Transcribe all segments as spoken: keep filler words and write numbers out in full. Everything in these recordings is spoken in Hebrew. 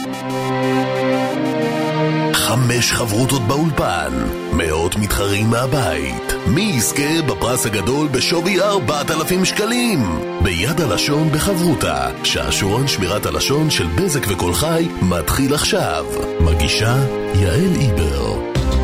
חמש חברותות באולפן, מאות מתחרים מהבית. מי יזכה בפרס הגדול בשווי ארבעת אלפים שקלים? ביד הלשון בחברותה, שעשועון שמירת הלשון של בזק וכל חי מתחיל עכשיו. מגישה יעל איבר.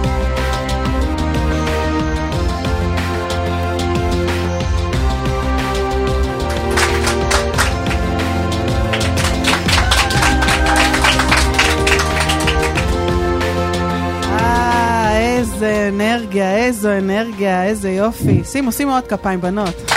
איזה אנרגיה, איזו אנרגיה, איזה יופי. שימו, שימו עוד כפיים, בנות.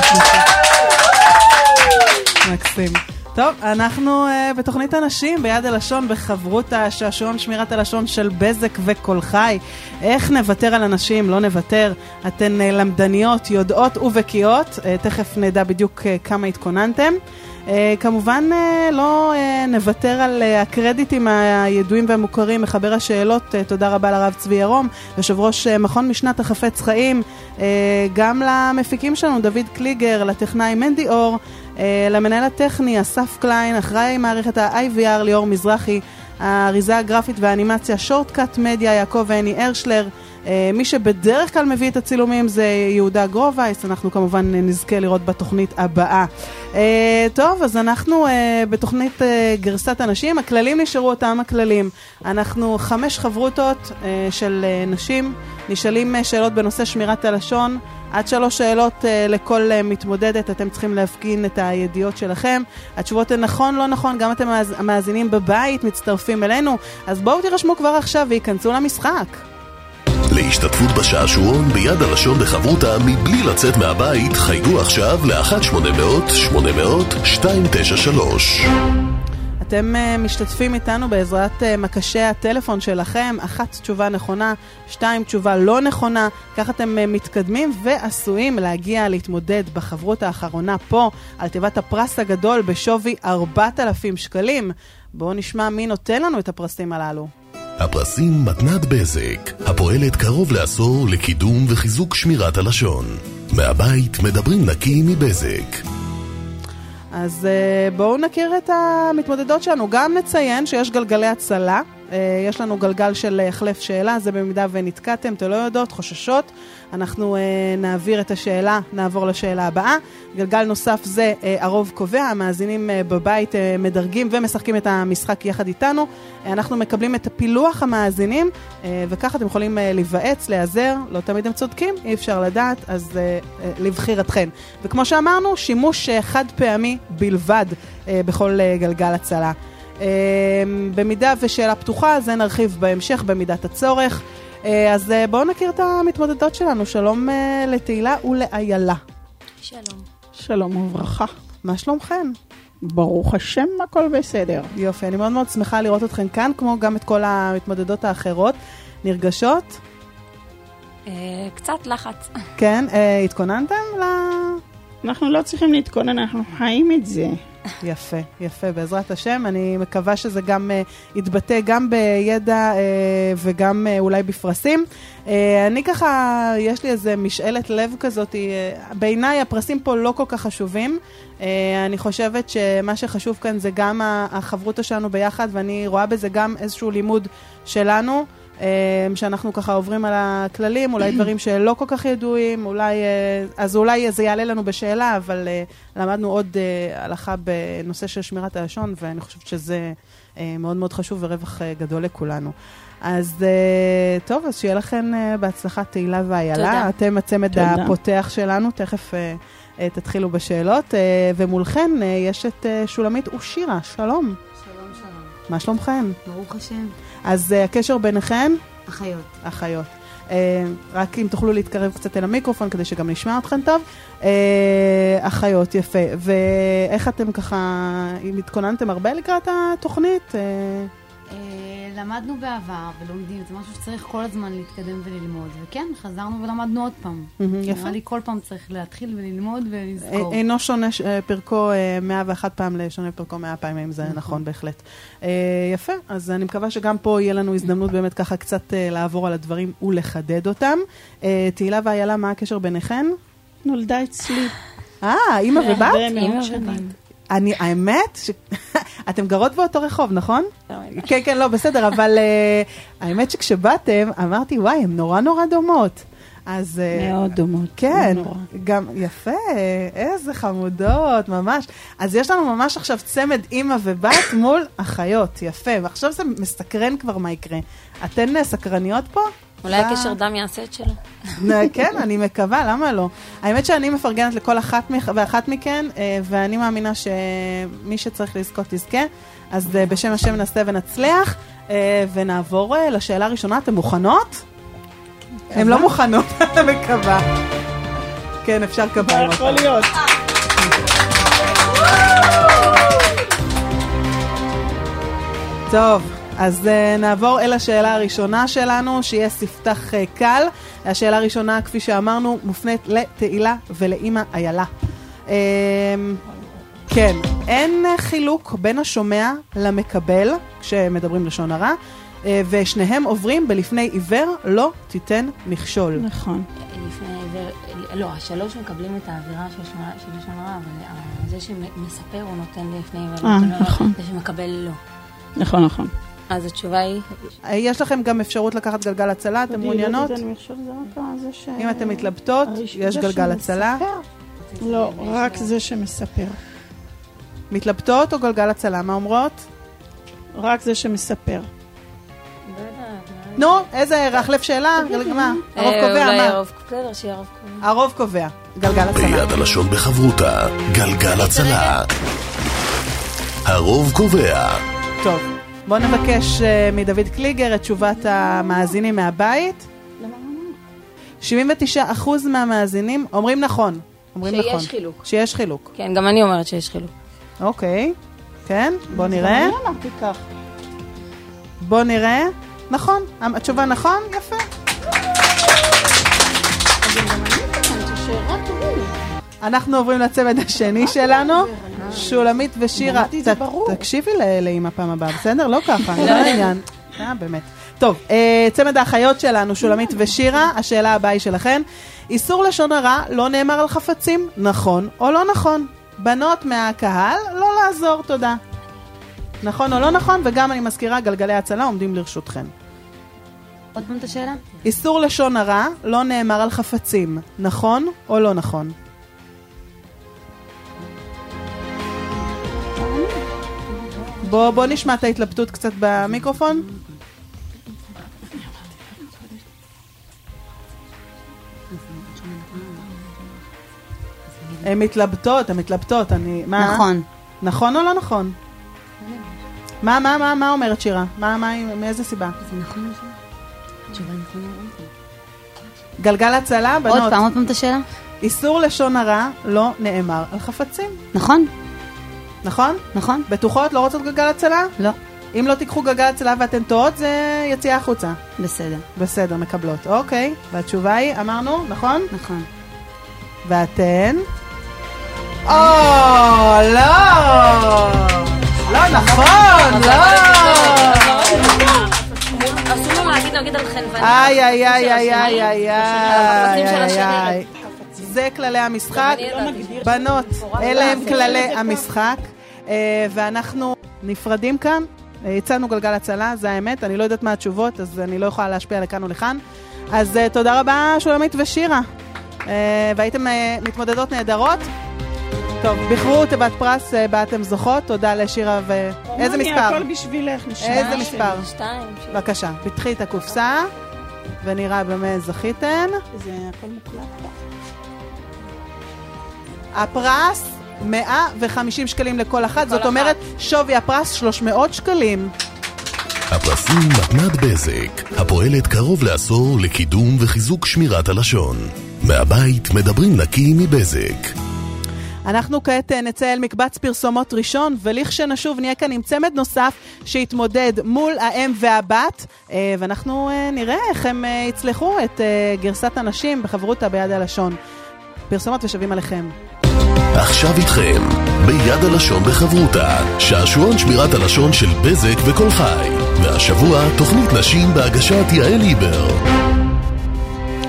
מקסים. טוב, אנחנו uh, בתוכנית אנשים ביד הלשון בחברות השעשועון שמירת הלשון של בזק וכל חי. איך נוותר על אנשים? לא נוותר. אתן uh, למדניות, יודעות ובקיאות. Uh, תכף נדע בדיוק uh, כמה התכוננתם. Uh, כמובן uh, לא uh, נוותר על uh, הקרדיטים הידועים והמוכרים, מחבר השאלות. uh, תודה רבה לרב צבי ירום, יושב ראש uh, מכון משנת החפץ חיים, uh, גם למפיקים שלנו דוד קליגר, לטכנאי מנדי אור, uh, למנהל הטכני אסף קליין, אחראי מערכת ה-איי וי אר ליאור מזרחי, האריזה הגרפית והאנימציה שורטקאט מדיה יעקב ואני ארשלר, מי שבדרך כלל מביא את הצילומים זה יהודה גרובייס. אנחנו כמובן נזכה לראות בתוכנית הבאה. טוב, אז אנחנו בתוכנית גרסת הנשים. הכללים נשארו אותם הכללים. אנחנו חמש חברותות של נשים, נשאלים שאלות בנושא שמירת הלשון, עד שלוש שאלות לכל מתמודדת. אתם צריכים להפגין את הידיעות שלכם. התשובות הן נכון, לא נכון, גם אתם המאזינים בבית מצטרפים אלינו, אז בואו תירשמו כבר עכשיו ויכנסו למשחק. להשתתפות בשעשועון ביד הלשון בחברותה מבלי לצאת מהבית, חייגו עכשיו ל-אחת שמונה מאות שמונה מאות שתיים תשע שלוש. אתם uh, משתתפים איתנו בעזרת uh, מקשי הטלפון שלכם. אחת תשובה נכונה, שתיים תשובה לא נכונה. כך אתם uh, מתקדמים ועשויים להגיע להתמודד בחברות האחרונה פה על תיבת הפרס הגדול בשווי ארבעת אלפים שקלים. בואו נשמע מי נותן לנו את הפרסים הללו. הפרסים מתנת בזק, הפועלת קרוב לעשור לקידום וחיזוק שמירת הלשון. מהבית מדברים נקי מבזק. אז בואו נכיר את המתמודדות שלנו. גם נציין שיש גלגלי הצלה. יש לנו גלגל של החלף שאלה, זה במידה ונתקעתם, אתם לא יודעות, חוששות. אנחנו נעביר את השאלה, נעבור לשאלה הבאה. גלגל נוסף זה הרוב קובע, המאזינים בבית מדרגים ומשחקים את המשחק יחד איתנו. אנחנו מקבלים את הפילוח המאזינים, וכך אתם יכולים להיוועץ, להיעזר, לא תמיד הם צודקים, אי אפשר לדעת, אז לבחירתכן. וכמו שאמרנו, שימוש חד פעמי בלבד בכל גלגל הצלה. במידה ושאלה פתוחה, זה נרחיב בהמשך במידת הצורך. אז בואו נכיר את המתמודדות שלנו. שלום לתהילה ולאיילה. שלום. שלום וברכה. מה שלומכן? ברוך השם, הכל בסדר. יופי, אני מאוד מאוד שמחה לראות אתכן כאן, כמו גם את כל המתמודדות האחרות. נרגשות? קצת לחץ. כן, התכוננתם ל... אנחנו לא צריכים להתכונן, אנחנו חיים את זה. יפה, יפה, בעזרת השם. אני מקווה שזה גם uh, יתבטא גם בידע uh, וגם uh, אולי בפרסים. Uh, אני ככה, יש לי איזה משאלת לב כזאת, uh, בעיניי הפרסים פה לא כל כך חשובים. Uh, אני חושבת שמה שחשוב כאן זה גם החברות שלנו ביחד, ואני רואה בזה גם איזשהו לימוד שלנו, שאנחנו ככה עוברים על הכללים, אולי דברים שלא כל כך ידועים, אולי, אז אולי זה יעלה לנו בשאלה, אבל למדנו עוד הלכה בנושא של שמירת הלשון, ואני חושבת שזה מאוד מאוד חשוב ורווח גדול לכולנו. אז טוב, אז שיהיה לכם בהצלחה תהילה ואיילה. אתם הצמד הפותח שלנו, תכף תתחילו בשאלות, ומולכן יש את שולמית ושירה. שלום. שלום, שלום. מה שלומכן? ברוך השם. אז uh, הקשר ביניכן? אחיות. אחיות. Uh, רק אם תוכלו להתקרב קצת אל המיקרופון, כדי שגם נשמע אתכן טוב. Uh, אחיות, יפה. ואיך אתם ככה, אם התכוננתם הרבה לקראת התוכנית? Uh... Uh, למדנו בעבר ולומדים, זה משהו שצריך כל הזמן להתקדם וללמוד. וכן, חזרנו ולמדנו עוד פעם. Mm-hmm, יפה. נראה לי כל פעם צריך להתחיל וללמוד ולזכור. אינו שונה פרקו מאה ואחת פעם לשונה פרקו מאה פעמים, זה נכון בהחלט. יפה, אז אני מקווה שגם פה יהיה לנו הזדמנות באמת ככה קצת לעבור על הדברים ולחדד אותם. תהילה ואיילה, מה הקשר ביניכן? נולדה אצלי. אה, אמא ובת? אמא ובת. אני, האמת, ש... אתם גרות באותו רחוב, נכון? כן, כן, לא, בסדר, אבל uh, האמת שכשבאתם, אמרתי, וואי, הן נורא נורא דומות. אז... מאוד דומות. כן, גם יפה, איזה חמודות, ממש. אז יש לנו ממש עכשיו צמד אמא ובת מול אחיות, יפה. ועכשיו זה מסקרן כבר מה יקרה. אתן סקרניות פה? אולי הקשר דם יעשה את שלו. כן, אני מקווה, למה לא? האמת שאני מפרגנת לכל אחת ואחת מכן, ואני מאמינה שמי שצריך לזכות תזכה. אז בשם השם נעשה ונצליח, ונעבור לשאלה הראשונה. אתן מוכנות? הן לא מוכנות, אני מקווה. כן, אפשר קבל. מה יכול להיות? טוב, אז uh, נעבור אל השאלה הראשונה שלנו, שיהיה ספתח uh, קל. השאלה הראשונה, כפי שאמרנו, מופנית לתהילה ולאמא איילה. Uh, כן, אין חילוק בין השומע למקבל, כשמדברים לשון הרע, uh, ושניהם עוברים בלפני עיוור, לא תיתן מכשול. נכון. לפני עיוור, לא, השלוש מקבלים את האווירה של לשון הרע, אבל זה שמספר הוא נותן לפני עיוור, אה, נכון. זה שמקבל לא. נכון, נכון. אז התשובה היא... יש לכם גם אפשרות לקחת גלגל הצלה, אתם מעוניינות? אם אתם מתלבטות, יש גלגל הצלה. לא, רק זה שמספר. מתלבטות או גלגל הצלה, מה אומרות? רק זה שמספר. נו, איזה רחלף שאלה? מה? הרוב קובע, מה? אולי הרוב קובע, שיהיה הרוב קובע. הרוב קובע, גלגל הצלה. ביד הלשון בחברותה, גלגל הצלה. הרוב קובע. טוב, בואו נבקש uh, מדוד קליגר את תשובת המאזינים מהבית. שבעים ותשעה אחוז מהמאזינים אומרים נכון. אומרים שיש נכון. חילוק. שיש חילוק. כן, גם אני אומרת שיש חילוק. אוקיי, כן, בואו נראה. אני אמרתי כך. בואו נראה. נכון, התשובה נכון, יפה. אנחנו עוברים לצמד השני שלנו. שולמית ושירה, תקשיבי לאמא פעם הבאה, בסדר? לא ככה, לא העניין. אה, באמת. טוב, צמד האחיות שלנו, שולמית ושירה, השאלה הבאה היא שלכן. איסור לשון הרע לא נאמר על חפצים, נכון או לא נכון? בנות מהקהל, לא לעזור, תודה. נכון או לא נכון? וגם אני מזכירה, גלגלי הצלה עומדים לרשותכן. עוד פעם את השאלה? איסור לשון הרע לא נאמר על חפצים, נכון או לא נכון? בוא, בוא נשמע את ההתלבטות קצת במיקרופון. הן מתלבטות, הן מתלבטות, אני... מה? נכון. נכון או לא נכון? מה, מה, מה, מה אומרת שירה? מה, מה, מאיזה סיבה? זה נכון או לא? תשובה נכון או לא? גלגל הצלה, בנות. עוד פעם, עוד פעם את השאלה? איסור לשון הרע לא נאמר על חפצים. נכון. נכון? נכון. בטוחות? לא רוצות גלגל הצלה? לא. אם לא תיקחו גלגל הצלה ואתן טועות, זה יציאה החוצה. בסדר. בסדר, מקבלות. אוקיי. והתשובה היא, אמרנו, נכון? נכון. ואתן? או, לא! לא נכון, לא! אסור לו להגיד, נגיד על חנווניה. איי, איי, איי, איי, איי, איי, איי. זה כללי המשחק. בנות, אלה הם כללי המשחק. ואנחנו נפרדים כאן. יצאנו גלגל הצלה, זה האמת. אני לא יודעת מה התשובות, אז אני לא יכולה להשפיע לכאן ולכאן. אז תודה רבה, שולמית ושירה. והייתם מתמודדות נהדרות. טוב, בחרו תיבת פרס, בה אתם זוכות. תודה לשירה ו... איזה מספר? הכל בשבילך, נשמע. איזה מספר? שתיים. בבקשה, פתחי את הקופסה, ונראה באמת זכיתן. זה הכל מוקלט. הפרס, מאה וחמישים שקלים לכל אחת, זאת אומרת, שווי הפרס שלוש מאות שקלים. הפרסים מתנת בזק, הפועלת קרוב לעשור לקידום וחיזוק שמירת הלשון. מהבית מדברים נקי מבזק. אנחנו כעת נצא אל מקבץ פרסומות ראשון, ולכשנשוב נהיה כאן עם צמד נוסף שהתמודד מול האם והבת, ואנחנו נראה איך הם יצלחו את גרסת הנשים בחברותה ביד הלשון. פרסומות ושבים עליכם. עכשיו איתכם, ביד הלשון בחברותה, שעשועון שמירת הלשון של בזק וכל חי. והשבוע תוכנית נשים בהגשת יעל ליבר.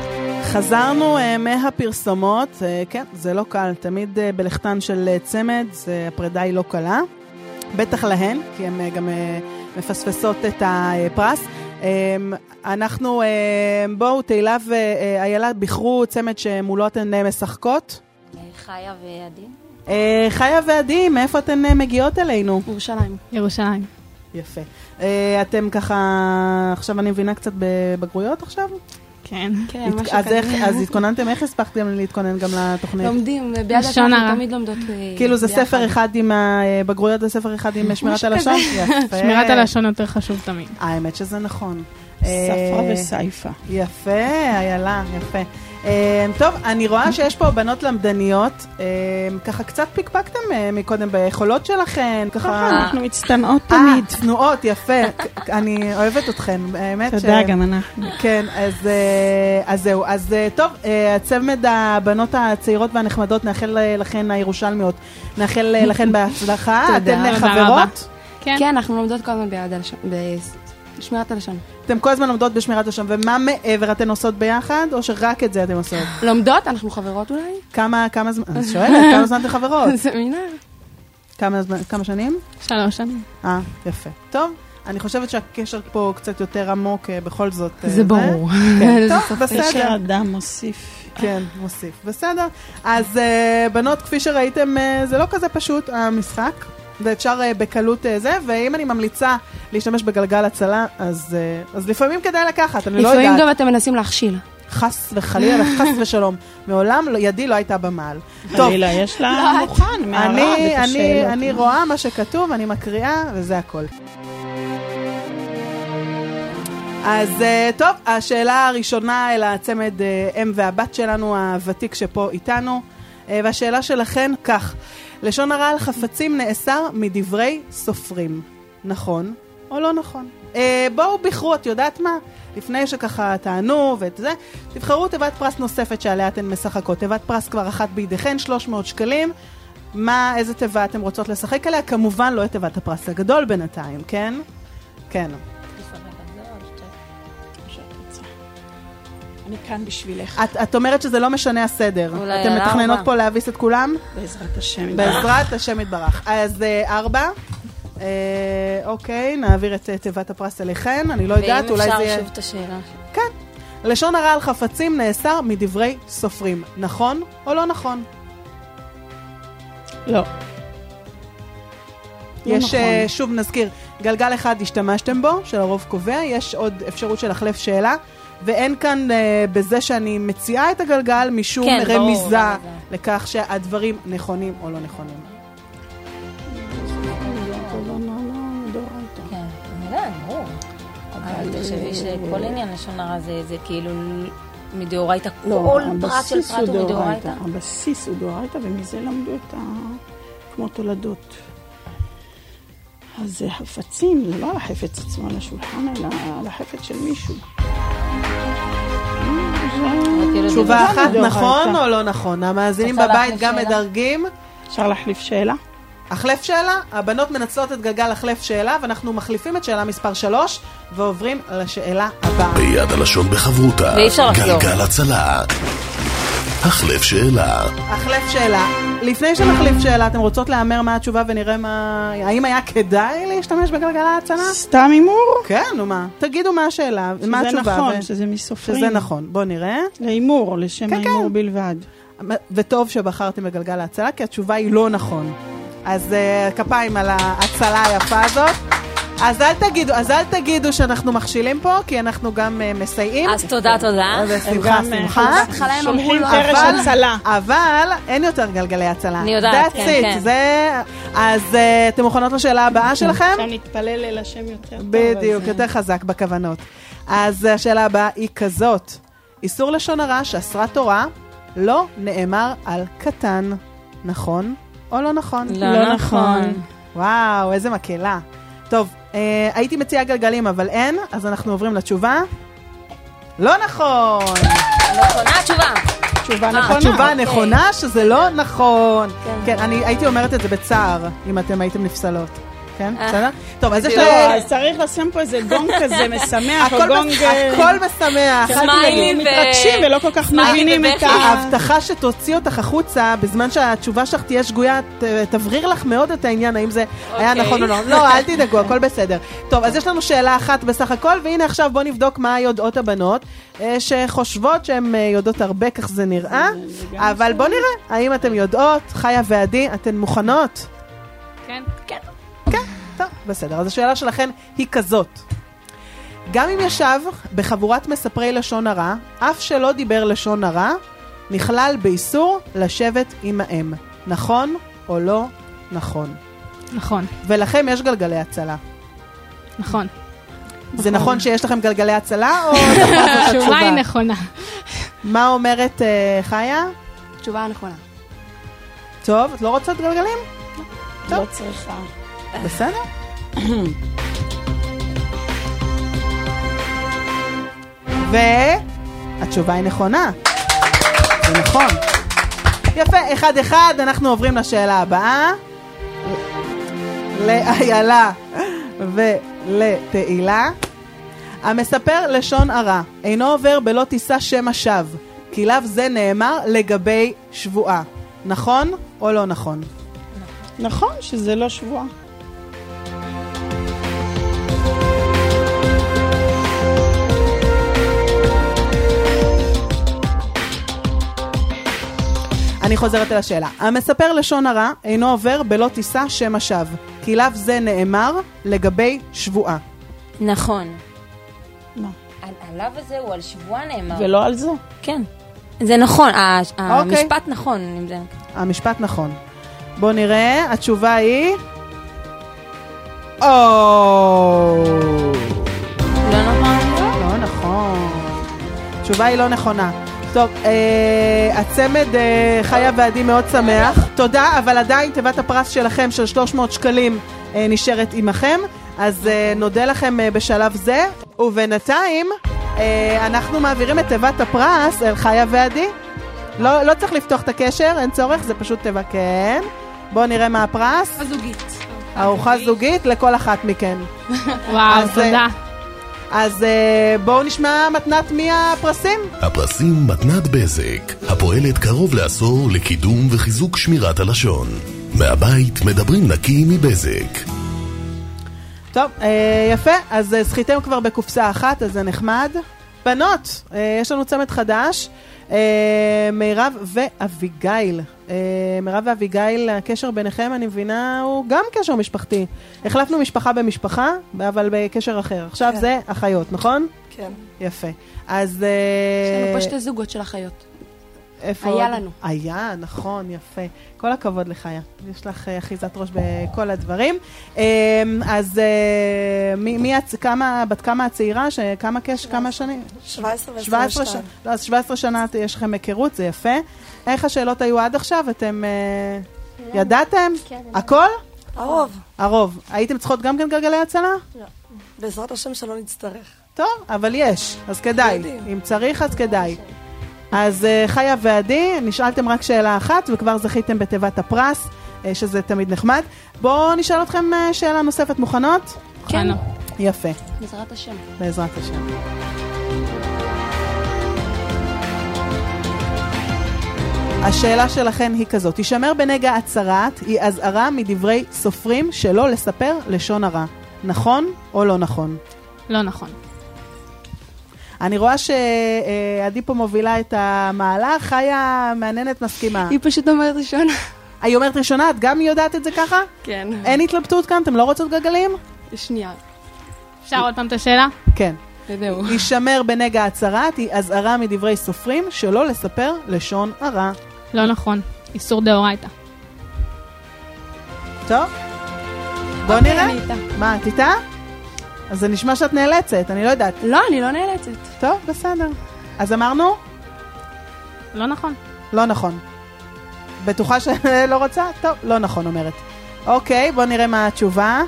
חזרנו uh, מהפרסומות, uh, כן, זה לא קל, תמיד uh, בלכתן של uh, צמד, זה, הפרידה היא לא קלה, בטח להן, כי הן uh, גם uh, מפספסות את הפרס. Uh, אנחנו, uh, בואו, תהילה ואיילה בחרו צמד שמולו אתן uh, משחקות. חיה ועדי. Uh, חיה ועדי, מאיפה אתן uh, מגיעות אלינו? ירושלים. ירושלים. יפה. Uh, אתם ככה, עכשיו אני מבינה קצת בבגרויות עכשיו? כן. כן, משהו אז, כזה. איך, אז התכוננתם, איך הספקתם להתכונן גם לתוכנית? לומדים, ביד השון אנחנו תמיד לומדות כאילו זה ספר אחד עם הבגרויות, זה ספר אחד עם שמירת הלשון? יפה. שמירת הלשון יותר חשוב תמיד. האמת שזה נכון. שפה וסייפה. יפה, איילה, יפה. טוב, אני רואה שיש פה בנות למדניות, ככה קצת פיקפקתם מקודם ביכולות שלכן, ככה... אנחנו מצטנעות תמיד. אה, צנועות, יפה. אני אוהבת אתכן, האמת ש... תודה, גם אנחנו. כן, אז זהו. אז טוב, הצמד הבנות הצעירות והנחמדות, נאחל לכן הירושלמיות, נאחל לכן בהצלחה. אתן חברות? כן, אנחנו לומדות כל הזמן ביד הלשון. בשמירת הלשון. אתם כל הזמן לומדות בשמירת הלשון, ומה מעבר אתן עושות ביחד, או שרק את זה אתן עושות? לומדות, אנחנו חברות אולי? כמה, כמה זמן, אני שואלת, כמה זמן אתן חברות? סמינר. כמה זמן, כמה שנים? שלוש שנים. אה, יפה. טוב, אני חושבת שהקשר פה קצת יותר עמוק, בכל זאת. זה ברור. טוב, בסדר. קשר אדם מוסיף. כן, מוסיף. בסדר. אז בנות, כפי שראיתם, זה לא כזה פשוט, המשחק. ואפשר בקלות זה, ואם אני ממליצה להשתמש בגלגל הצלה, אז, אז לפעמים כדאי לקחת, אני לא יודעת. לפעמים גם אתם מנסים להכשיל. חס וחלילה, חס ושלום. מעולם ידי לא הייתה במעל. חלילה, יש לה מוכן, מערב את השאלות. אני רואה מה שכתוב, אני מקריאה, וזה הכל. אז טוב, השאלה הראשונה אל הצמד אם והבת שלנו, הוותיק שפה איתנו, והשאלה שלכן כך, לשון הרע על חפצים נאסר מדברי סופרים. נכון או לא נכון? אה, בואו בחרו, את יודעת מה? לפני שככה תענו ואת זה, תבחרו תיבת פרס נוספת שעליה אתן משחקות. תיבת פרס כבר אחת בידיכן, שלוש מאות שקלים. מה, איזה תיבה אתן רוצות לשחק עליה? כמובן לא את תיבת הפרס הגדול בינתיים, כן? כן. אני כאן בשבילך. את, את אומרת שזה לא משנה הסדר. אתם מתכננות פה להביס את כולם? בעזרת השם יתברך. בעזרת השם יתברך. אז ארבע. אה, אוקיי, נעביר את תיבת הפרס אליכן. אני לא יודעת, אולי זה... ואם אפשר שוב את השאלה. כן. לשון הרע על חפצים נאסר מדברי סופרים. נכון או לא נכון? לא. יש, שוב נזכיר, גלגל אחד השתמשתם בו, שלרוב קובע. יש עוד אפשרות של החלף שאלה. ואין כאן uh, בזה שאני מציעה את הגלגל משום כן, רמיזה ברור, לכך שהדברים נכונים או לא נכונים. כן, אני יודעת, ברור. אבל תחשבי שכל עניין לשון הרע זה כאילו מדאורייתא, כל פרט של פרט הוא מדאורייתא. הבסיס הוא דאורייתא, ומזה למדו את ה... כמו תולדות. אז זה חפצים, זה לא על החפץ עצמו על השולחן, אלא על החפץ של מישהו. תשובה אחת, נכון או לא נכון? המאזינים בבית גם מדרגים. אפשר להחליף שאלה? החלף שאלה, הבנות מנצלות את גלגל החלף שאלה, ואנחנו מחליפים את שאלה מספר שלוש, ועוברים לשאלה הבאה. ביד הלשון בחברותה, גלגל הצלה. החלף שאלה. החלף שאלה. לפני שנחליף שאלה, אתם רוצות לאמר מה התשובה ונראה מה... האם היה כדאי להשתמש בגלגל ההצלה? סתם אימור? כן, נו מה. תגידו מה השאלה, מה התשובה. שזה נכון, שזה מסופרים. שזה נכון. בוא נראה. לאימור, לשם האימור בלבד. וטוב שבחרתם בגלגל ההצלה, כי התשובה היא לא נכון. אז כפיים על ההצלה היפה הזאת. אז אל תגידו, אז אל תגידו שאנחנו מכשילים פה, כי אנחנו גם מסייעים. אז תודה, תודה. שמחה, שמחה. שולחים פרש הצלה. אבל אין יותר גלגלי הצלה. אני יודעת, כן, כן. זה, אז אתם מוכנות לשאלה הבאה שלכם? שנתפלל אל השם יותר טוב. בדיוק, יותר חזק בכוונות. אז השאלה הבאה היא כזאת. איסור לשון הרע שאסרה תורה לא נאמר על קטן. נכון או לא נכון? לא נכון. וואו, איזה מקהלה. טוב, אה, הייתי מציעה גלגלים, אבל אין, אז אנחנו עוברים לתשובה. לא נכון! נכונה התשובה. תשובה נכונה. התשובה נכונה שזה לא נכון. כן, אני הייתי אומרת את זה בצער, אם אתם הייתם נפסלות. כן, בסדר? טוב, אז יש לא, לה... אז צריך לשים פה איזה גונג כזה משמח, או הכל גונג... מס- הכל משמח. סמיילי ו... מתרגשים ולא כל כך סמיילי מבינים את ובכי. ה... ההבטחה שתוציא אותך החוצה, בזמן שהתשובה שלך תהיה שגויה, ת- תבריר לך מאוד את העניין, האם זה היה אוקיי. נכון או לא. לא, אל תדאגו, הכל בסדר. טוב, אז יש לנו שאלה אחת בסך הכל, והנה עכשיו בוא נבדוק מה יודעות הבנות, אה, שחושבות שהן אה, יודעות הרבה, כך זה נראה, אבל בוא נראה, האם אתן יודעות, חיה ועדי, אתן מוכנות? כן. כן. כן, טוב, בסדר. אז השאלה שלכן היא כזאת. גם אם ישב בחבורת מספרי לשון הרע, אף שלא דיבר לשון הרע, נכלל באיסור לשבת עם האם. נכון או לא נכון? נכון, ולכם יש גלגלי הצלה. נכון. זה נכון שיש לכם גלגלי הצלה או נכון זאת התשובה היא התשובה? נכונה. מה אומרת אה, חיה? תשובה נכונה. טוב, את לא רוצות גלגלים? לא צריכה. בסדר. והתשובה היא נכונה. זה נכון. יפה, אחד אחד, אנחנו עוברים לשאלה הבאה. לאיילה ולתהילה. המספר לשון הרע אינו עובר בלא תישא שם השווא, כי לאו זה נאמר לגבי שבועה. נכון או לא נכון? נכון שזה לא שבועה. אני חוזרת אל השאלה. המספר לשון הרע אינו עובר בלא תישא שם השווא, כי לאו זה נאמר לגבי שבועה. נכון. לא. הלאו הזה הוא על שבועה נאמר. ולא על זה. כן. זה נכון, ה- המשפט נכון. אם זה... המשפט נכון. בוא נראה, התשובה היא... או... לא נכון? לא נכון. התשובה היא לא נכונה. טוב, אה, הצמד אה, חיה ועדי מאוד שמח. תודה, אבל עדיין תיבת הפרס שלכם של שלוש מאות שקלים אה, נשארת עמכם. אז אה, נודה לכם אה, בשלב זה. ובינתיים אה, אנחנו מעבירים את תיבת הפרס אל חיה ועדי. לא, לא צריך לפתוח את הקשר, אין צורך, זה פשוט תיבה, כן. בואו נראה מה הפרס. הזוגית. ארוחה זוגית לכל אחת מכן. וואו, אז, תודה. אז אה, בואו נשמע מתנת מי הפרסים. הפרסים מתנת בזק, הפועלת קרוב לעשור לקידום וחיזוק שמירת הלשון. מהבית מדברים נקי מבזק. טוב, אה, יפה, אז אה, זכיתם כבר בקופסה אחת, אז זה נחמד. בנות, אה, יש לנו צמד חדש, אה, מירב ואביגיל. אה, מירב ואביגיל, הקשר ביניכם, אני מבינה, הוא גם קשר משפחתי. החלפנו משפחה במשפחה, אבל בקשר אחר. עכשיו כן. זה אחיות, נכון? כן. יפה. אז... יש לנו פה שתי זוגות של אחיות. איפה היה עוד? לנו. היה, נכון, יפה. כל הכבוד לחיה. יש לך אה, אחיזת ראש בכל הדברים. אה, אז אה, מי, מי הצ... כמה, בת כמה הצעירה? ש... כמה קש? כמה שנים? שבע עשרה שבע ועשרים עשרה ושתיים. שנה. לא, אז שבע עשרה שנה יש לכם היכרות, זה יפה. איך השאלות היו עד עכשיו? אתם אה, ידעתם? כן. הכל? הרוב. הרוב. הייתם צריכות גם כן גלגלי הצלה? בעזרת השם שלא נצטרך. טוב, אבל יש, אז כדאי. יודעים. אם צריך, אז כדאי. אז uh, חיה ועדי, נשאלתם רק שאלה אחת, וכבר זכיתם בתיבת הפרס, uh, שזה תמיד נחמד. בואו נשאל אתכם uh, שאלה נוספת. מוכנות? כן. יפה, בעזרת השם. בעזרת השם. השאלה שלכן היא כזאת, תשמר בנגע הצהרת, היא אזהרה מדברי סופרים שלא לספר לשון הרע. נכון או לא נכון? לא נכון. אני רואה שעדי פה מובילה את המהלך, חיה מעניינת מסכימה. היא פשוט אומרת ראשונה. היא אומרת ראשונה, את גם יודעת את זה ככה? כן. אין התלבטות כאן? אתם לא רוצות גלגלים? שנייה. אפשר עוד פעם את השאלה? כן. וזהו. ישמר בנגע הצהרת, היא אזהרה מדברי סופרים שלא לספר לשון הרע. לא נכון. איסור דאורייתא. טוב? בוא נראה. אני איתה. מה, את איתה? אז זה נשמע שאת נאלצת, אני לא יודעת. לא, אני לא נאלצת. טוב, בסדר. אז אמרנו? לא נכון. לא נכון. בטוחה שלא רוצה? טוב, לא נכון אומרת. אוקיי, בוא נראה מה התשובה.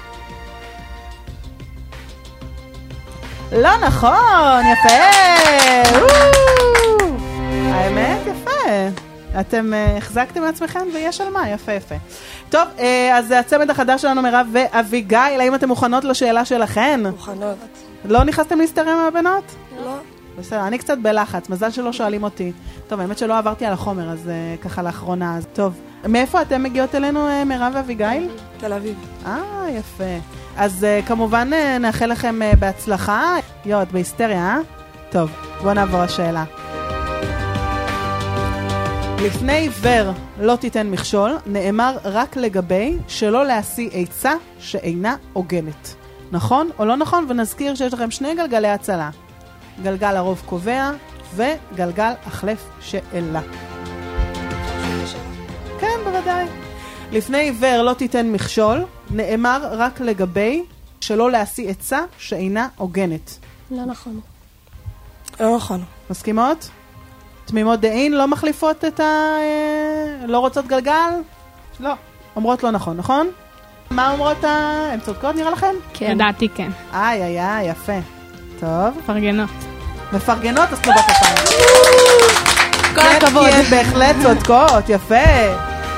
לא נכון, יפה! האמת, יפה. אתם החזקתם מעצמכם ויש על מה, יפה יפה. טוב, אז זה הצמד החדש שלנו, מירב ואביגיל. האם אתם מוכנות לשאלה שלכן? מוכנות. לא נכנסתם להסתרם מהבנות? לא. בסדר, אני קצת בלחץ, מזל שלא שואלים אותי. טוב, האמת שלא עברתי על החומר, אז uh, ככה לאחרונה. אז טוב, מאיפה אתם מגיעות אלינו, uh, מירב ואביגיל? תל אביב. אה, יפה. אז uh, כמובן uh, נאחל לכם uh, בהצלחה. יו, את בהיסטריה, אה? טוב, בואו נעבור השאלה. לפני עיוור לא תיתן מכשול, נאמר רק לגבי שלא להשיא עצה שאינה הוגנת. נכון או לא נכון? ונזכיר שיש לכם שני גלגלי הצלה. גלגל הרוב קובע וגלגל החלף שאלה. כן, בוודאי. לפני עיוור לא תיתן מכשול, נאמר רק לגבי שלא להשיא עצה שאינה הוגנת. לא נכון. לא נכון. מסכימות? תמימות דעין לא מחליפות את ה... לא רוצות גלגל? לא. אומרות לא נכון, נכון? מה אומרות ה... הן צודקות נראה לכם? כן. לדעתי כן. איי, איי, איי, יפה. טוב. מפרגנות. מפרגנות, אז תנו בכפיים. כל הכבוד. כי הן בהחלט צודקות, יפה.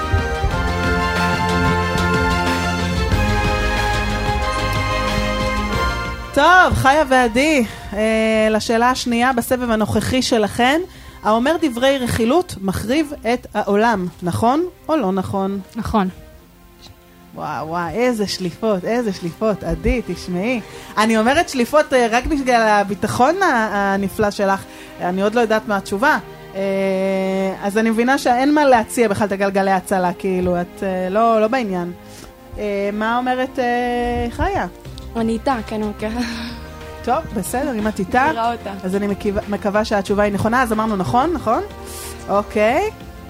טוב, חיה ועדי, אה, לשאלה השנייה בסבב הנוכחי שלכן. האומר דברי רכילות מחריב את העולם, נכון או לא נכון? נכון. וואו, וואו, איזה שליפות, איזה שליפות. עדי, תשמעי. אני אומרת שליפות רק בגלל הביטחון הנפלא שלך. אני עוד לא יודעת מה התשובה. אז אני מבינה שאין מה להציע בכלל את הגלגלי הצלה, כאילו, את לא, לא בעניין. מה אומרת חיה? אני איתה, כן, אוקיי. טוב, בסדר, אם את איתה, אז אני מקווה שהתשובה היא נכונה. אז אמרנו נכון, נכון? אוקיי.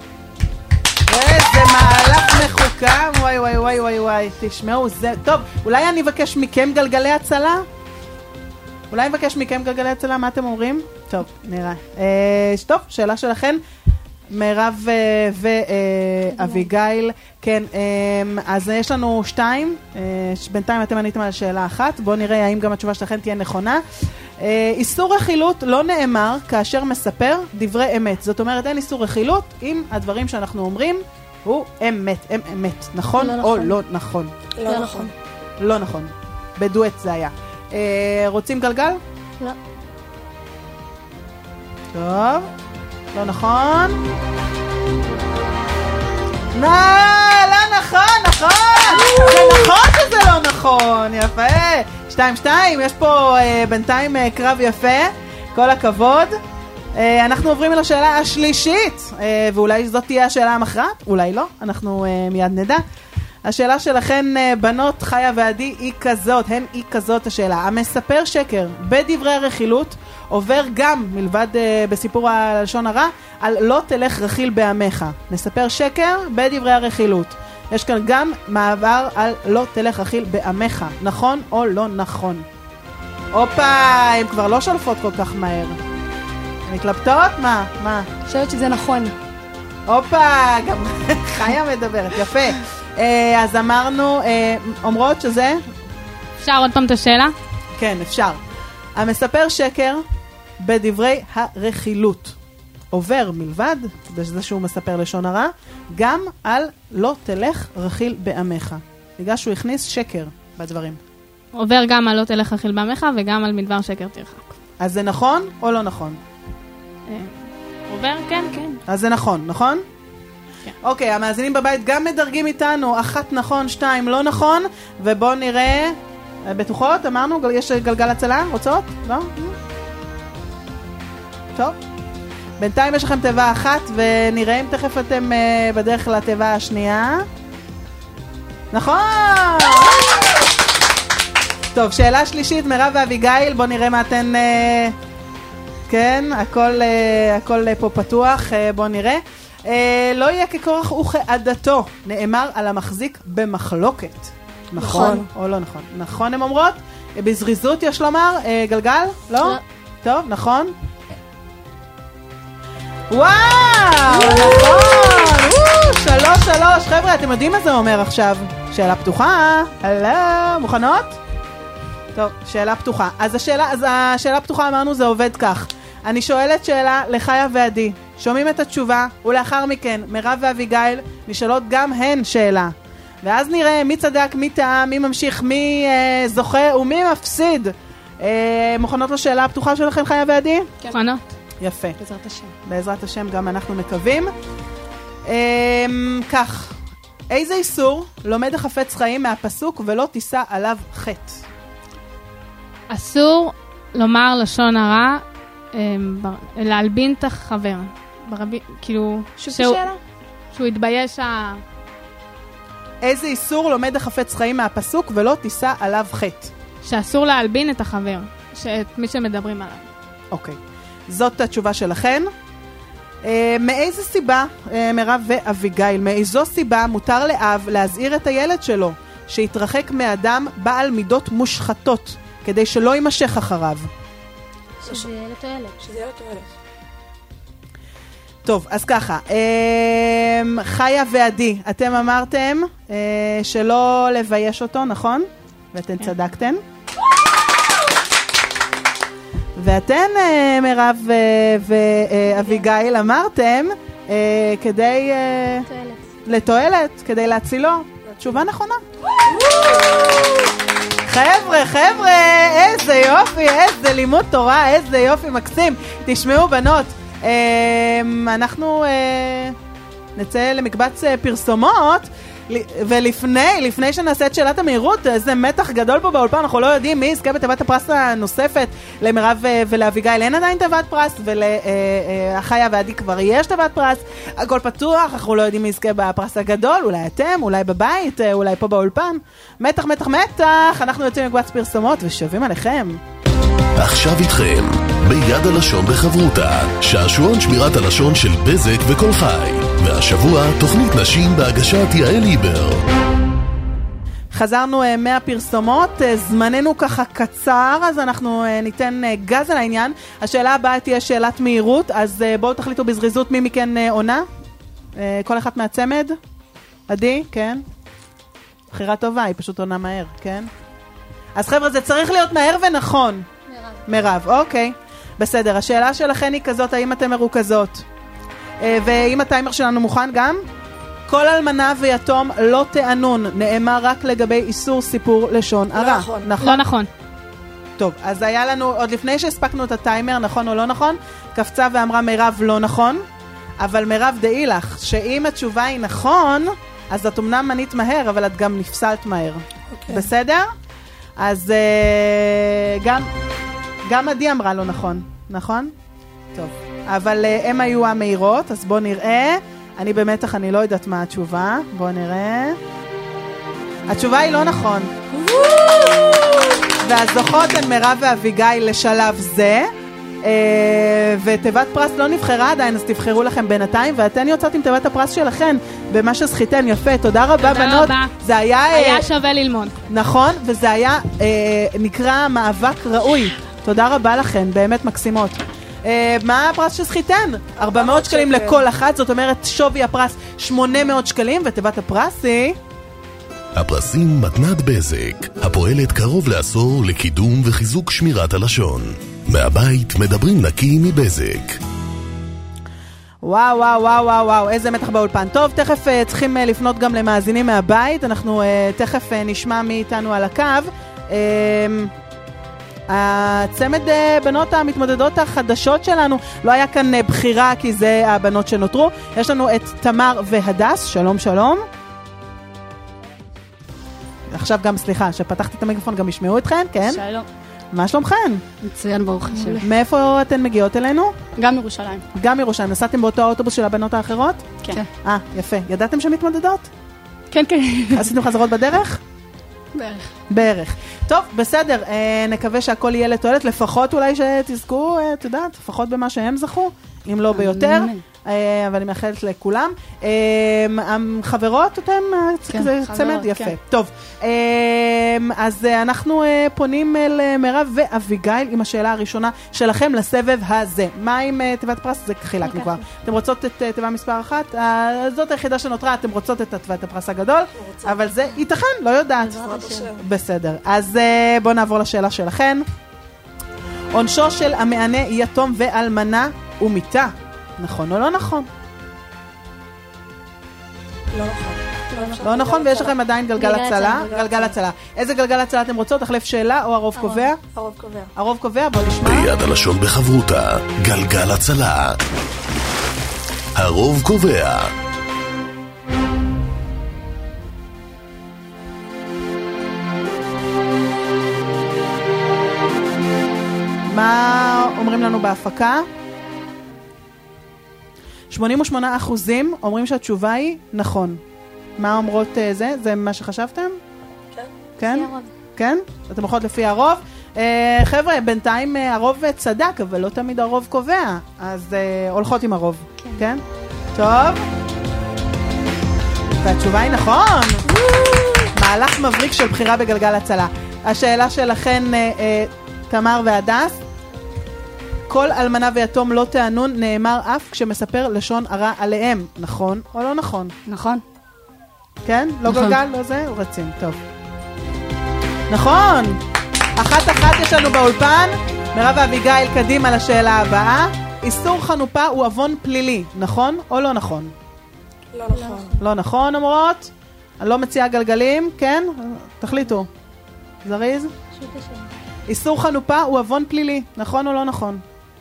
איזה מהלך מחוקם, וואי וואי וואי וואי וואי, תשמעו, זה, טוב, אולי אני אבקש מכם גלגלי הצלה? אולי אני אבקש מכם גלגלי הצלה, מה אתם אומרים? טוב, נראה. אה, טוב, שאלה שלכן, מירב ואביגיל, כן, אה, אז יש לנו שתיים, אה, בינתיים אתם עניתם על שאלה אחת, בואו נראה האם גם התשובה שלכן תהיה נכונה. אה, איסור רכילות לא נאמר כאשר מספר דברי אמת, זאת אומרת אין איסור רכילות אם הדברים שאנחנו אומרים הוא אמת, הם אמת, נכון או לא נכון? לא נכון. לא נכון, בדואט זה היה. אה, רוצים גלגל? לא. טוב, לא נכון. לא, לא נכון, נכון. זה נכון שזה לא נכון, יפה. שתיים, שתיים, יש פה אה, בינתיים אה, קרב יפה, כל הכבוד. אה, אנחנו עוברים לשאלה השלישית, אה, ואולי זאת תהיה השאלה המכרעת, אולי לא, אנחנו אה, מיד נדע. השאלה שלכן, אה, בנות חיה ועדי, היא כזאת, הן היא כזאת השאלה. המספר שקר בדברי הרכילות, עובר גם, מלבד uh, בסיפור הלשון הרע, על לא תלך רכיל בעמך. נספר שקר בדברי הרכילות. יש כאן גם מעבר על לא תלך רכיל בעמך. נכון או לא נכון? אופה, הם כבר לא שלפות כל כך מהר. מתלבטות? מה? מה? אני חושבת שזה נכון. הופה, גם חיה מדברת. יפה. Uh, אז אמרנו, uh, אומרות שזה? אפשר עוד פעם את השאלה? כן, אפשר. המספר שקר בדברי הרכילות עובר מלבד, בזה שהוא מספר לשון הרע, גם על לא תלך רכיל בעמך. בגלל שהוא הכניס שקר בדברים. עובר גם על לא תלך רכיל בעמך וגם על מדבר שקר תרחק. אז זה נכון או לא נכון? עובר, כן, כן. אז זה נכון, נכון? כן. אוקיי, המאזינים בבית גם מדרגים איתנו, אחת נכון, שתיים לא נכון, ובואו נראה, בטוחות, אמרנו, יש גלגל הצלה, רוצות? לא? טוב. בינתיים יש לכם תיבה אחת, ונראה אם תכף אתם uh, בדרך לתיבה השנייה. נכון! טוב, שאלה שלישית, מירב ואביגיל, בואו נראה מה אתן... Uh, כן, הכל, uh, הכל uh, פה פתוח, uh, בואו נראה. Uh, לא יהיה ככורח וכעדתו, נאמר על המחזיק במחלוקת. נכון, נכון או לא נכון? נכון, הם אומרות. בזריזות יש לומר, uh, גלגל? לא? לא. טוב, נכון. וואו, נכון, שלוש שלוש, חבר'ה, אתם יודעים מה זה אומר עכשיו? שאלה פתוחה, הלו, מוכנות? טוב, שאלה פתוחה. אז השאלה, אז השאלה פתוחה אמרנו זה עובד כך. אני שואלת שאלה לחיה ועדי, שומעים את התשובה, ולאחר מכן מירב ואביגיל נשאלות גם הן שאלה. ואז נראה מי צדק, מי טעה, מי ממשיך, מי אה, זוכה ומי מפסיד. אה, מוכנות לשאלה הפתוחה שלכם, חיה ועדי? כן. מוכנות. יפה. בעזרת השם. בעזרת השם גם אנחנו מקווים. אה, כך, איזה איסור לומד החפץ חיים מהפסוק ולא תישא עליו חטא? אסור לומר לשון הרע, אה, בר... להלבין את החבר. ברבי... כאילו... שוב שהוא... שאלה? שהוא יתבייש ה... איזה איסור לומד החפץ חיים מהפסוק ולא תישא עליו חטא? שאסור להלבין את החבר, את מי שמדברים עליו. אוקיי, זאת התשובה שלכן. אה, מאיזה סיבה, אה, מירב ואביגיל, מאיזו סיבה מותר לאב להזהיר את הילד שלו שיתרחק מאדם בעל מידות מושחתות כדי שלא יימשך אחריו? שזה יהיה לתועלת. שזה יהיה לתועלת. טוב, אז ככה, אה, חיה ועדי, אתם אמרתם אה, שלא לבייש אותו, נכון? ואתן כן. צדקתן. ואתן, אה, מירב ואביגיל, אמרתם אה, כדי... אה, לתועלת, כדי להצילו. תשובה נכונה. חבר'ה, חבר'ה, איזה יופי, איזה לימוד תורה, איזה יופי מקסים. תשמעו בנות, אנחנו נצא למקבץ פרסומות, ולפני, לפני שנעשה את שאלת המהירות, איזה מתח גדול פה באולפן, אנחנו לא יודעים מי יזכה בתיבת הפרס הנוספת. למירב ולאביגיל אין עדיין תיבת פרס, ולחיה ועדי כבר יש תיבת פרס, הכל פתוח, אנחנו לא יודעים מי יזכה בפרס הגדול, אולי אתם, אולי בבית, אולי פה באולפן. מתח, מתח, מתח, אנחנו יוצאים למקבץ פרסומות ושווים עליכם. עכשיו איתכם, ביד הלשון בחברותה, שעשועון שמירת הלשון של בזק וכל חי. והשבוע תוכנית נשים בהגשת יעל איבר. חזרנו uh, מהפרסומות, uh, זמננו ככה קצר, אז אנחנו uh, ניתן uh, גז על העניין. השאלה הבאה תהיה שאלת מהירות, אז uh, בואו תחליטו בזריזות מי מכן uh, עונה. Uh, כל אחת מהצמד. עדי, כן? בחירה טובה, היא פשוט עונה מהר, כן? אז חבר'ה, זה צריך להיות מהר ונכון. מירב, אוקיי. בסדר, השאלה שלכן היא כזאת, האם אתן מרוכזות? אה, ואם הטיימר שלנו מוכן גם? כל אלמנה ויתום לא תענון, נאמר רק לגבי איסור סיפור לשון הרע. נכון. נכון. לא נכון. טוב, אז היה לנו, עוד לפני שהספקנו את הטיימר, נכון או לא נכון, קפצה ואמרה מירב לא נכון, אבל מירב דעי לך, שאם התשובה היא נכון, אז את אמנם מנית מהר, אבל את גם נפסלת מהר. אוקיי. בסדר? אז אה, גם... גם עדי אמרה לא נכון, נכון? טוב, אבל uh, הם היו המהירות, אז בואו נראה. אני במתח, אני לא יודעת מה התשובה. בואו נראה. התשובה היא לא נכון. והזוכות הן מירב ואביגיל לשלב זה. Uh, ותיבת פרס לא נבחרה עדיין, אז תבחרו לכם בינתיים, ואתן יוצאות עם תיבת הפרס שלכן במה שזכיתן. יפה, תודה רבה תודה בנות. רבה. זה היה... היה uh, שווה ללמוד. נכון, וזה היה uh, נקרא מאבק ראוי. תודה רבה לכן, באמת מקסימות. Uh, מה הפרס שזכיתן? ארבע מאות שקלים לכל אחת, זאת אומרת שווי הפרס שמונה מאות שקלים, ותיבת הפרס היא... הפרסים מתנת בזק, הפועלת קרוב לעשור לקידום וחיזוק שמירת הלשון. מהבית מדברים נקי מבזק. וואו, וואו, וואו, וואו, וואו, איזה מתח באולפן. טוב, תכף uh, צריכים uh, לפנות גם למאזינים מהבית, אנחנו uh, תכף uh, נשמע מי איתנו על הקו. Uh, הצמד בנות המתמודדות החדשות שלנו, לא היה כאן בחירה כי זה הבנות שנותרו. יש לנו את תמר והדס, שלום שלום. עכשיו גם סליחה, שפתחתי את המיקרופון גם ישמעו אתכן, כן? שלום. מה שלומכן? מצוין, ברוך השם. מאיפה אתן מגיעות אלינו? גם ירושלים. גם ירושלים. נסעתם באותו האוטובוס של הבנות האחרות? כן. אה, יפה. ידעתם שמתמודדות? כן, כן. עשיתם חזרות בדרך? בערך. בערך. טוב, בסדר, אה, נקווה שהכל יהיה לתועלת, לפחות אולי שתזכו, אה, את יודעת, לפחות במה שהם זכו, אם לא ביותר, אה, אבל אני מאחלת לכולם. אה, חברות, אתם כן, זה חברות, צמד? יפה. כן. טוב, אה, אז אה, אנחנו אה, פונים אל אה, מירב ואביגיל עם השאלה הראשונה שלכם לסבב הזה. מה עם אה, תיבת פרס? זה חילקנו כבר. אתם רוצות את אה, תיבה מספר אחת? אה, זאת היחידה שנותרה, אתם רוצות את תיבת הפרס הגדול, אבל זה ייתכן, לא יודעת. בסדר, אז uh, בואו נעבור לשאלה שלכן. עונשו של המענה יתום ואלמנה ומיתה, נכון או לא נכון? לא נכון. לא לא נכון, ויש לכם עדיין גלגל הצלה. גלגל הצלה. איזה גלגל הצלה אתם רוצות? החלף שאלה או הרוב קובע? הרוב קובע. הרוב קובע, בוא נשמע. ביד הלשון בחברותה, גלגל הצלה. הרוב קובע. מה אומרים לנו בהפקה? שמונים ושמונה אחוזים אומרים שהתשובה היא נכון. מה אומרות זה? זה מה שחשבתם? כן. כן? כן? אתם הולכות לפי הרוב? אה, חבר'ה, בינתיים הרוב צדק, אבל לא תמיד הרוב קובע. אז אה, הולכות עם הרוב. כן? כן? טוב. והתשובה היא נכון. מהלך מבריק של בחירה בגלגל הצלה. השאלה שלכן, אה, אה, תמר והדס, כל אלמנה ויתום לא תענון נאמר אף כשמספר לשון הרע עליהם. נכון או לא נכון? נכון. כן? לא נכון. גלגל? לא זה? רצים. טוב. נכון! אחת אחת יש לנו באולפן. מירב ואביגיל קדימה לשאלה הבאה. איסור חנופה הוא אבון פלילי. נכון או לא נכון? לא נכון. לא נכון, אומרות. אני לא מציעה גלגלים. כן? תחליטו. זריז? איסור חנופה הוא אבון פלילי. נכון או לא נכון?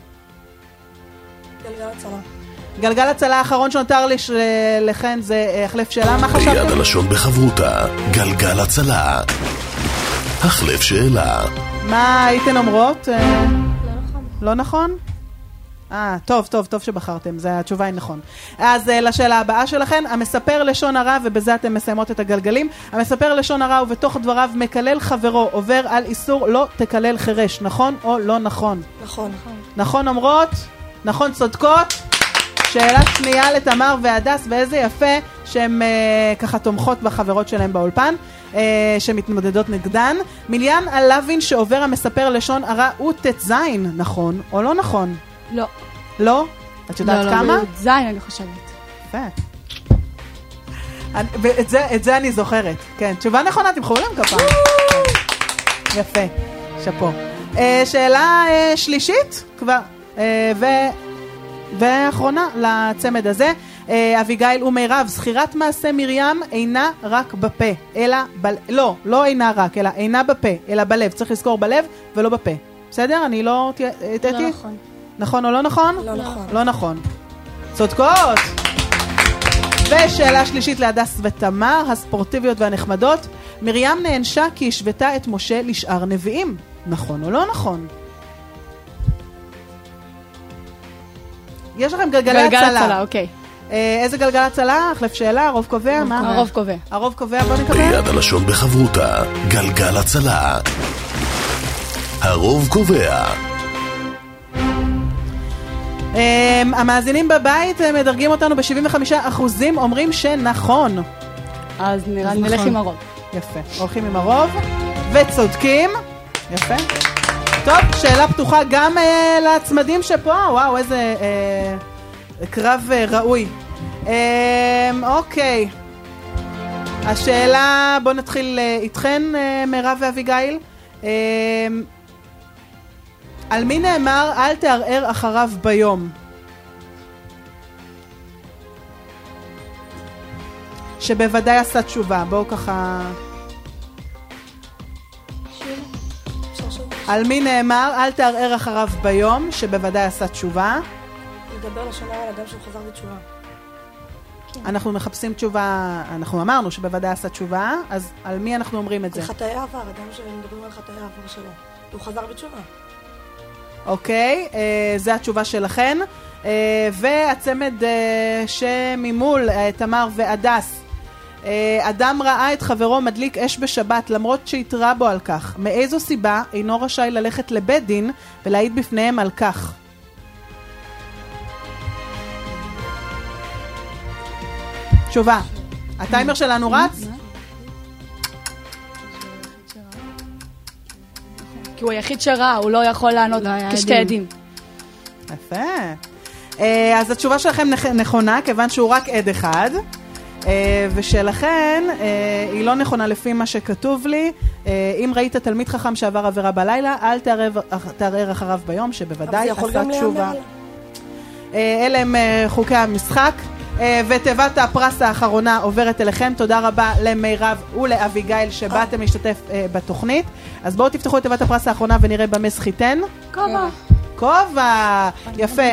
גלגל הצלה. גלגל הצלה האחרון שנותר לי לכן זה החלף שאלה. מה חשבתם? ביד הלשון בחברותה, גלגל הצלה. החלף שאלה. מה הייתן אומרות? לא נכון. לא נכון? אה, טוב, טוב, טוב שבחרתם. זה התשובה היא נכון. אז לשאלה הבאה שלכן, המספר לשון הרע, ובזה אתם מסיימות את הגלגלים. המספר לשון הרע ובתוך דבריו מקלל חברו, עובר על איסור לא תקלל חרש. נכון או לא נכון? נכון. נכון אומרות? נכון צודקות? שאלה שנייה לתמר והדס, ואיזה יפה שהן אה, ככה תומכות בחברות שלהם באולפן, אה, שמתמודדות נגדן. מיליאן הלווין שעובר המספר לשון הרע הוא תזין, נכון או לא נכון? לא. לא? את יודעת לא, כמה? לא, זין אני חושבת. יפה. אני, ואת זה, את זה אני זוכרת. כן, תשובה נכונה, תמחאו להם כפיים. יפה, שפו. אה, שאלה אה, שלישית כבר, אה, ו... ואחרונה לצמד הזה, אביגיל ומירב, זכירת מעשה מרים אינה רק בפה, אלא, ב... לא, לא אינה רק, אלא אינה בפה, אלא בלב. צריך לזכור בלב ולא בפה. בסדר? אני לא... תהייתי? לא נכון. נכון או לא נכון? לא נכון. לא נכון. צודקות! ושאלה שלישית להדס ותמר, הספורטיביות והנחמדות. מרים נענשה כי השוותה את משה לשאר נביאים. נכון או לא נכון? יש לכם גלגלי הצלה. גלגל הצלה, אוקיי. איזה גלגל הצלה? החלף שאלה, הרוב קובע? מה? הרוב קובע. הרוב קובע, בוא נקבל. ביד הלשון בחברותה, גלגל הצלה. הרוב קובע. המאזינים בבית מדרגים אותנו ב-שבעים וחמישה אחוזים, אומרים שנכון. אז נראה לי נלך עם הרוב. יפה, הולכים עם הרוב וצודקים. יפה. טוב, שאלה פתוחה גם אה, לצמדים שפה, וואו, איזה אה, קרב אה, ראוי. אה, אוקיי. השאלה, בוא נתחיל אה, איתכן, אה, מירב ואביגיל. אה, על מי נאמר, אל תערער אחריו ביום? שבוודאי עשה תשובה, בואו ככה... על מי נאמר, אל תערער אחריו ביום, שבוודאי עשה תשובה. לדבר לשון הרע על אדם שהוא חזר בתשובה. אנחנו מחפשים תשובה, אנחנו אמרנו שבוודאי עשה תשובה, אז על מי אנחנו אומרים את זה? על חטאי העבר, אדם שמדברים על חטאי העבר שלו. הוא חזר בתשובה. אוקיי, אה, זה התשובה שלכן. אה, והצמד אה, שממול, אה, תמר והדס, אדם ראה את חברו מדליק אש בשבת למרות שהתראה בו על כך. מאיזו סיבה אינו רשאי ללכת לבית דין ולהעיד בפניהם על כך? תשובה. הטיימר שלנו רץ? כי הוא היחיד שראה, הוא לא יכול לענות כשתי עדים. יפה. אז התשובה שלכם נכונה, כיוון שהוא רק עד אחד. ושלכן היא לא נכונה לפי מה שכתוב לי. אם ראית תלמיד חכם שעבר עבירה בלילה, אל תערער אחריו ביום, שבוודאי עשה תשובה. אלה הם חוקי המשחק. ותיבת הפרס האחרונה עוברת אליכם. תודה רבה למירב ולאביגיל שבאתם להשתתף בתוכנית. אז בואו תפתחו את תיבת הפרס האחרונה ונראה במה זכיתן. כובע. כובע, יפה.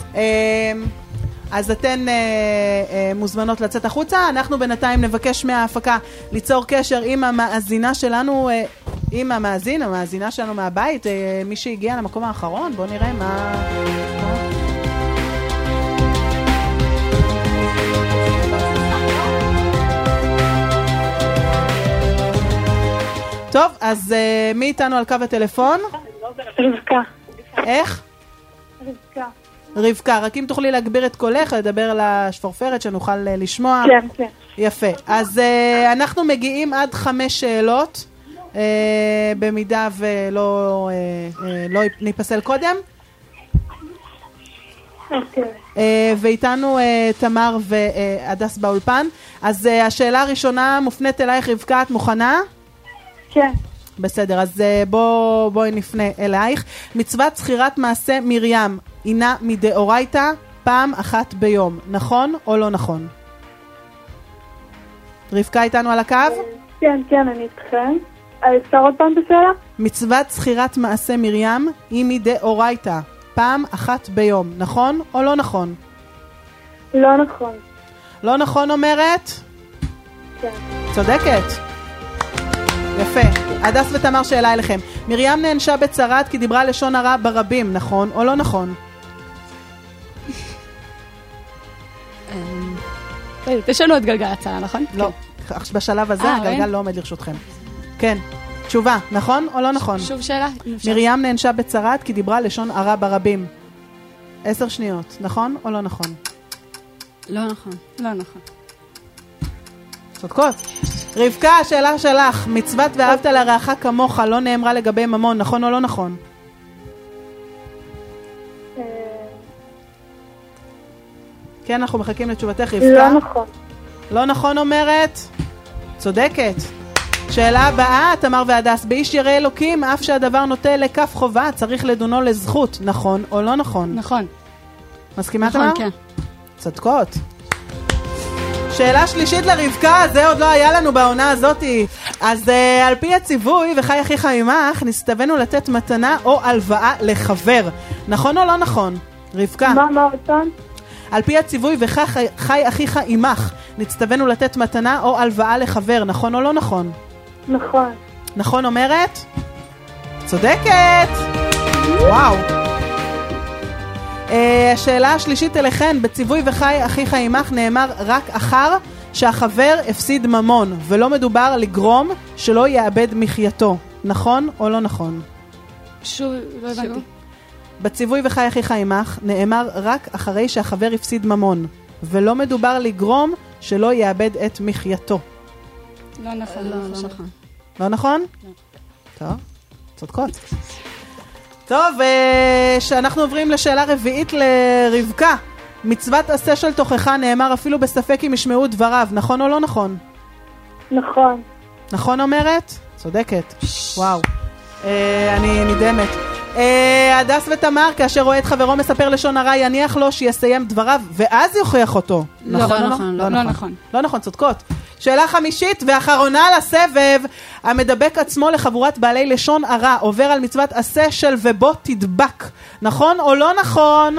אז אתן מוזמנות לצאת החוצה. אנחנו בינתיים נבקש מההפקה ליצור קשר עם המאזינה שלנו, עם המאזין, המאזינה שלנו מהבית, מי שהגיע למקום האחרון. בואו נראה מה... טוב, אז uh, מי איתנו על קו הטלפון? רבקה. איך? רבקה. רבקה, רק אם תוכלי להגביר את קולך, לדבר לשפורפרת שנוכל uh, לשמוע. כן, כן. יפה. אז uh, אנחנו מגיעים עד חמש שאלות, uh, במידה ולא uh, uh, לא ניפסל קודם. אוקיי. Uh, ואיתנו uh, תמר ועדס באולפן. אז uh, השאלה הראשונה מופנית אלייך, רבקה, את מוכנה? כן. בסדר, אז בוא, בואי נפנה אלייך. מצוות זכירת מעשה מרים הינה מדאורייתא פעם אחת ביום, נכון או לא נכון? רבקה איתנו על הקו? כן, כן, אני איתכם. אפשר עוד פעם בשאלה? מצוות זכירת מעשה מרים היא מדאורייתא פעם אחת ביום, נכון או לא נכון? לא נכון. לא נכון אומרת? כן. צודקת. יפה. הדס ותמר, שאלה אליכם. מרים נענשה בצרת כי דיברה לשון הרע ברבים, נכון או לא נכון? תשנו את גלגל הצעה, נכון? לא. בשלב הזה הגלגל לא עומד לרשותכם. כן. תשובה, נכון או לא נכון? שוב שאלה. מרים נענשה בצרת כי דיברה לשון הרע ברבים. עשר שניות, נכון או לא נכון? לא נכון. לא נכון. צודקות. רבקה, השאלה שלך, מצוות ואהבת לרעך כמוך לא נאמרה לגבי ממון, נכון או לא נכון? כן, אנחנו מחכים לתשובתך, רבקה. לא נכון. לא נכון אומרת? צודקת. שאלה הבאה, תמר והדס, באיש ירא אלוקים, אף שהדבר נוטה לכף חובה, צריך לדונו לזכות, נכון או לא נכון? נכון. מסכימה תמר? נכון, כן. צודקות. שאלה שלישית לרבקה, זה עוד לא היה לנו בעונה הזאת. אז uh, על פי הציווי וחי אחיך עמך, נסתווינו לתת מתנה או הלוואה לחבר. נכון או לא נכון? רבקה. מה, מה אותן? על פי הציווי וחי חי אחיך עמך, נסתווינו לתת מתנה או הלוואה לחבר. נכון או לא נכון? נכון. נכון אומרת? צודקת. וואו. Uh, השאלה השלישית אליכן, בציווי וחי אחיך עמך נאמר רק אחר שהחבר הפסיד ממון, ולא מדובר לגרום שלא יאבד מחייתו. נכון או לא נכון? שוב, לא הבנתי. בציווי וחי אחיך עמך נאמר רק אחרי שהחבר הפסיד ממון, ולא מדובר לגרום שלא יאבד את מחייתו. לא נכון. לא נכון. לא נכון? לא. טוב, צודקות. טוב, שאנחנו עוברים לשאלה רביעית לרבקה. מצוות עשה של תוכחה נאמר אפילו בספק אם ישמעו דבריו, נכון או לא נכון? נכון. נכון אומרת? צודקת. וואו. אני נדהמת. הדס ותמר, כאשר רואה את חברו מספר לשון הרע, יניח לו שיסיים דבריו ואז יוכיח אותו. נכון, נכון, לא נכון. לא נכון, צודקות. שאלה חמישית ואחרונה לסבב, המדבק עצמו לחבורת בעלי לשון הרע עובר על מצוות עשה של ובו תדבק, נכון או לא נכון?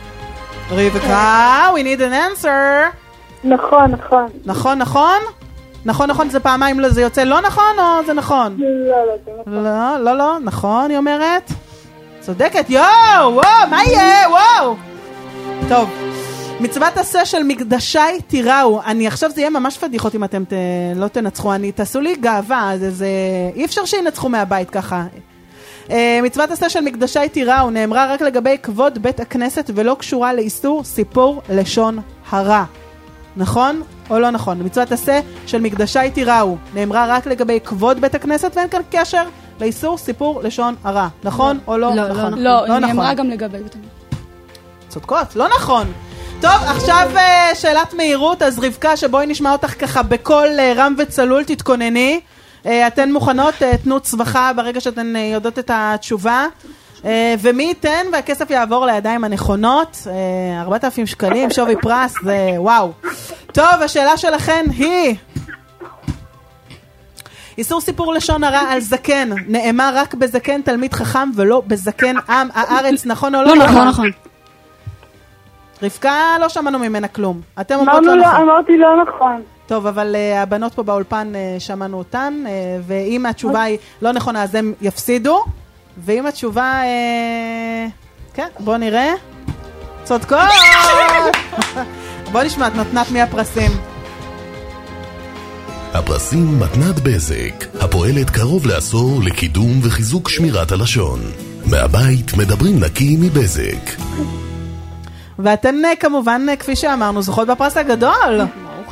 רבקה, we need an answer. נכון, נכון. נכון, נכון? נכון, נכון, זה פעמיים, זה יוצא לא נכון או זה נכון? לא, לא, זה נכון. לא, לא, לא, נכון, היא אומרת. צודקת, יואו, וואו, מה יהיה, וואו. טוב. מצוות עשה של מקדשי תיראו. אני עכשיו זה יהיה ממש פדיחות אם אתם ת... לא תנצחו. אני תעשו לי גאווה. זה, זה... אי אפשר שינצחו מהבית ככה. Uh, מצוות עשה של מקדשי תיראו נאמרה רק לגבי כבוד בית הכנסת ולא קשורה לאיסור סיפור לשון הרע. נכון או לא נכון? מצוות עשה של מקדשי תיראו נאמרה רק לגבי כבוד בית הכנסת ואין כאן קשר לאיסור סיפור לשון הרע. נכון לא. או לא, לא נכון? לא, לא, היא לא נאמרה נכון. גם לגבי בית הכנסת. צודקות, לא נכון. טוב, עכשיו שאלת מהירות, אז רבקה, שבואי נשמע אותך ככה בכל רם וצלול, תתכונני. אתן מוכנות, תנו צווחה ברגע שאתן יודעות את התשובה. ומי ייתן והכסף יעבור לידיים הנכונות, ארבעת אלפים שקלים, שווי פרס, זה וואו. טוב, השאלה שלכן היא, איסור סיפור לשון הרע על זקן, נאמר רק בזקן תלמיד חכם ולא בזקן עם הארץ, נכון או לא? לא נכון, נכון. רבקה, לא שמענו ממנה כלום. אתם אומרות לא נכון. אמרתי לא נכון. טוב, אבל uh, הבנות פה באולפן uh, שמענו אותן, uh, ואם התשובה היא לא נכונה, אז הם יפסידו, ואם התשובה, uh, כן, בוא נראה. צודקות! בוא נשמע, נותנת מי הפרסים. הפרסים מתנת בזק, הפועלת קרוב לעשור לקידום וחיזוק שמירת הלשון. מהבית מדברים נקי מבזק. ואתן כמובן, כפי שאמרנו, זוכות בפרס הגדול.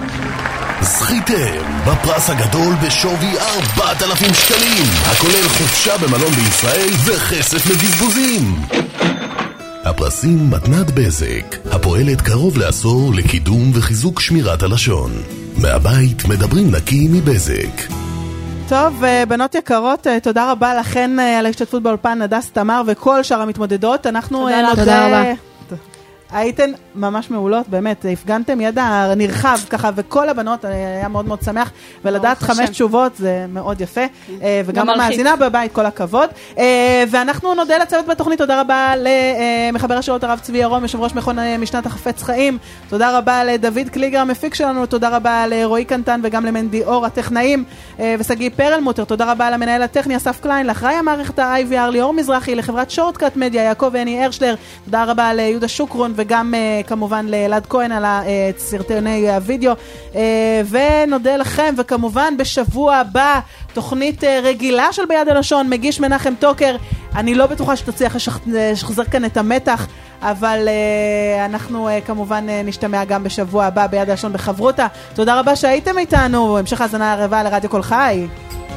זכיתם בפרס הגדול בשווי ארבעת אלפים שקלים, הכולל חופשה במלון בישראל וכסף לבזבוזים. הפרסים מתנת בזק, הפועלת קרוב לעשור לקידום וחיזוק שמירת הלשון. מהבית מדברים נקי מבזק. טוב, בנות יקרות, תודה רבה לכן על ההשתתפות באולפן, הדס, תמר וכל שאר המתמודדות. אנחנו תודה, תודה רבה. הייתן ממש מעולות, באמת, הפגנתם ידע נרחב ככה, וכל הבנות היה מאוד מאוד שמח, ולדעת חמש תשובות זה מאוד יפה, וגם המאזינה בבית, כל הכבוד. ואנחנו נודה לצוות בתוכנית, תודה רבה למחבר השירות הרב צבי ירום, יושב ראש מכון משנת החפץ חיים, תודה רבה לדוד קליגר המפיק שלנו, תודה רבה לרועי קנטן וגם למנדי אור הטכנאים, וסגי פרלמוטר, תודה רבה למנהל הטכני אסף קליין, לאחראי המערכת ה-איי וי אר ליאור מזרחי, לחברת שורטקאט מדיה יעקב ואני הרשלר, תודה רבה ליהודה שוקרון וגם uh, כמובן לאלעד כהן על הסרטוני הוידאו, uh, ונודה לכם, וכמובן בשבוע הבא תוכנית uh, רגילה של ביד הלשון, מגיש מנחם טוקר. אני לא בטוחה שתצליח לשחזר כאן את המתח, אבל uh, אנחנו uh, כמובן uh, נשתמע גם בשבוע הבא ביד הלשון בחברותה. תודה רבה שהייתם איתנו, המשך האזנה הרבה לרדיו כל חי.